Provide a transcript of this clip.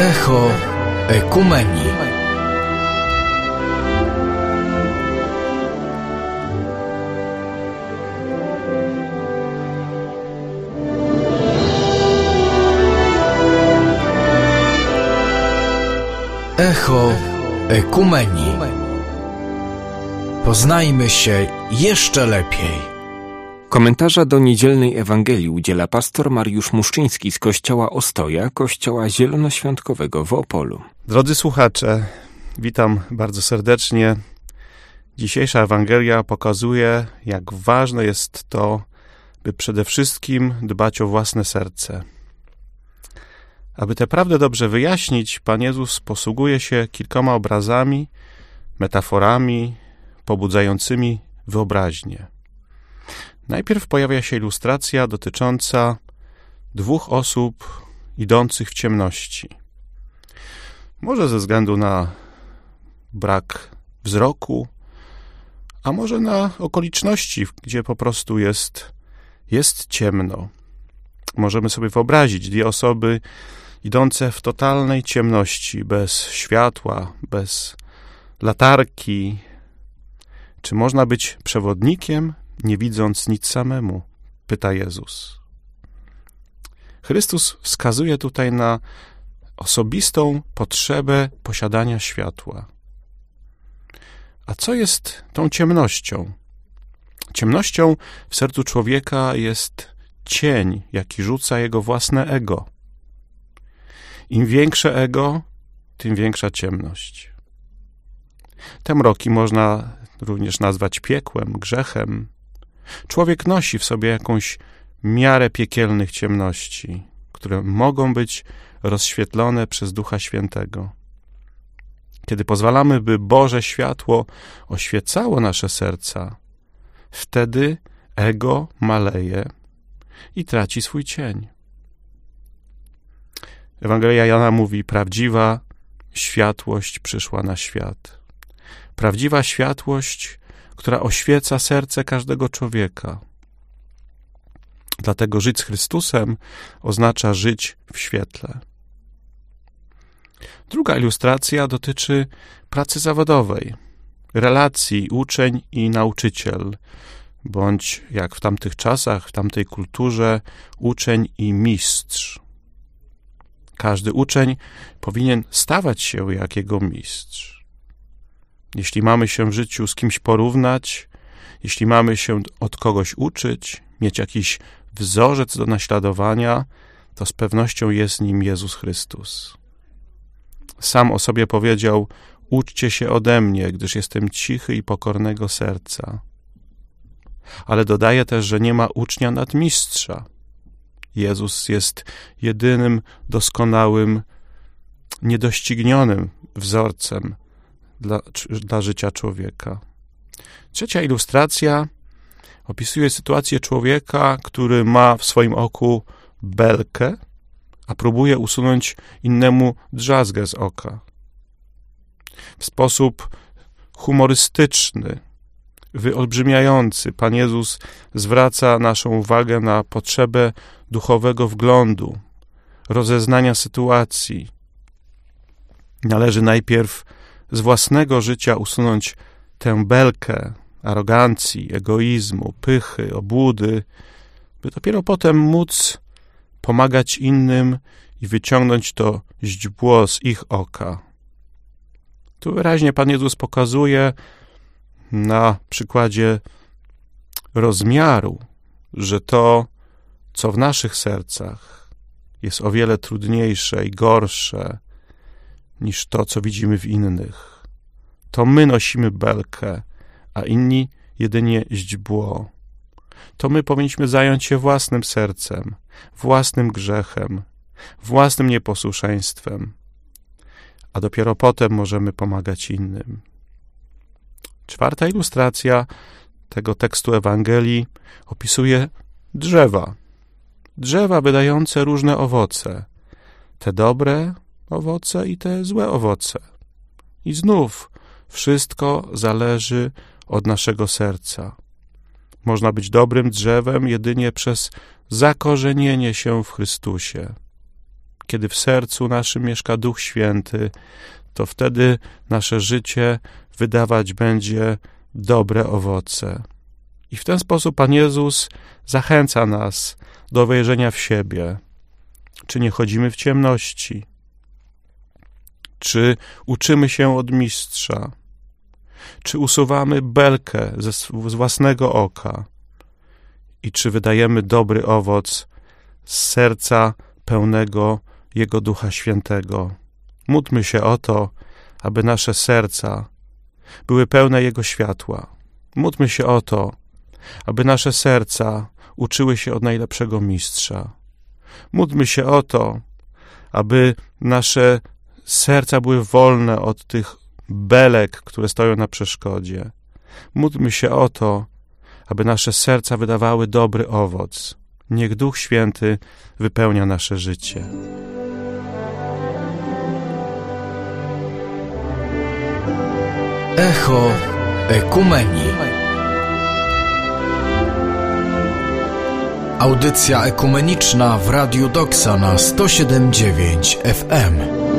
Echo Ekumenii. Echo Ekumenii. Poznajmy się jeszcze lepiej. Komentarza do niedzielnej Ewangelii udziela pastor Mariusz Muszczyński z Kościoła Ostoja, Kościoła Zielonoświątkowego w Opolu. Drodzy słuchacze, witam bardzo serdecznie. Dzisiejsza Ewangelia pokazuje, jak ważne jest to, by przede wszystkim dbać o własne serce. Aby tę prawdę dobrze wyjaśnić, Pan Jezus posługuje się kilkoma obrazami, metaforami, pobudzającymi wyobraźnię. Najpierw pojawia się ilustracja dotycząca dwóch osób idących w ciemności. Może ze względu na brak wzroku, a może na okoliczności, gdzie po prostu jest ciemno. Możemy sobie wyobrazić dwie osoby idące w totalnej ciemności, bez światła, bez latarki. Czy można być przewodnikiem, nie widząc nic samemu? Pyta Jezus. Chrystus wskazuje tutaj na osobistą potrzebę posiadania światła. A co jest tą ciemnością? Ciemnością w sercu człowieka jest cień, jaki rzuca jego własne ego. Im większe ego, tym większa ciemność. Te mroki można również nazwać piekłem, grzechem. Człowiek nosi w sobie jakąś miarę piekielnych ciemności, które mogą być rozświetlone przez Ducha Świętego. Kiedy pozwalamy, by Boże światło oświecało nasze serca, wtedy ego maleje i traci swój cień. Ewangelia Jana mówi: prawdziwa światłość przyszła na świat. Prawdziwa światłość, która oświeca serce każdego człowieka. Dlatego żyć z Chrystusem oznacza żyć w świetle. Druga ilustracja dotyczy pracy zawodowej, relacji uczeń i nauczyciel, bądź jak w tamtych czasach, w tamtej kulturze, uczeń i mistrz. Każdy uczeń powinien stawać się jak jego mistrz. Jeśli mamy się w życiu z kimś porównać, jeśli mamy się od kogoś uczyć, mieć jakiś wzorzec do naśladowania, to z pewnością jest nim Jezus Chrystus. Sam o sobie powiedział: uczcie się ode mnie, gdyż jestem cichy i pokornego serca. Ale dodaje też, że nie ma ucznia nad mistrza. Jezus jest jedynym doskonałym, niedoścignionym wzorcem dla życia człowieka. Trzecia ilustracja opisuje sytuację człowieka, który ma w swoim oku belkę, a próbuje usunąć innemu drzazgę z oka. W sposób humorystyczny, wyolbrzymiający Pan Jezus zwraca naszą uwagę na potrzebę duchowego wglądu, rozeznania sytuacji. Należy najpierw z własnego życia usunąć tę belkę arogancji, egoizmu, pychy, obłudy, by dopiero potem móc pomagać innym i wyciągnąć to źdźbło z ich oka. Tu wyraźnie Pan Jezus pokazuje na przykładzie rozmiaru, że to, co w naszych sercach jest o wiele trudniejsze i gorsze niż to, co widzimy w innych. To my nosimy belkę, a inni jedynie źdźbło. To my powinniśmy zająć się własnym sercem, własnym grzechem, własnym nieposłuszeństwem, a dopiero potem możemy pomagać innym. Czwarta ilustracja tego tekstu Ewangelii opisuje drzewa. Drzewa wydające różne owoce. Te dobre owoce i te złe owoce. I znów wszystko zależy od naszego serca. Można być dobrym drzewem jedynie przez zakorzenienie się w Chrystusie. kiedy w sercu naszym mieszka Duch Święty, to wtedy nasze życie wydawać będzie dobre owoce. I w ten sposób Pan Jezus zachęca nas do wejrzenia w siebie. Czy nie chodzimy w ciemności? Czy uczymy się od mistrza? Czy usuwamy belkę z własnego oka? I czy wydajemy dobry owoc z serca pełnego Jego Ducha Świętego? Módlmy się o to, aby nasze serca były pełne Jego światła. Módlmy się o to, aby nasze serca uczyły się od najlepszego mistrza. Módlmy się o to, aby nasze serca były wolne od tych belek, które stoją na przeszkodzie. Módlmy się o to, aby nasze serca wydawały dobry owoc. Niech Duch Święty wypełnia nasze życie. Echo Ekumenii. Audycja ekumeniczna w Radiu Doksa na 107,9 FM.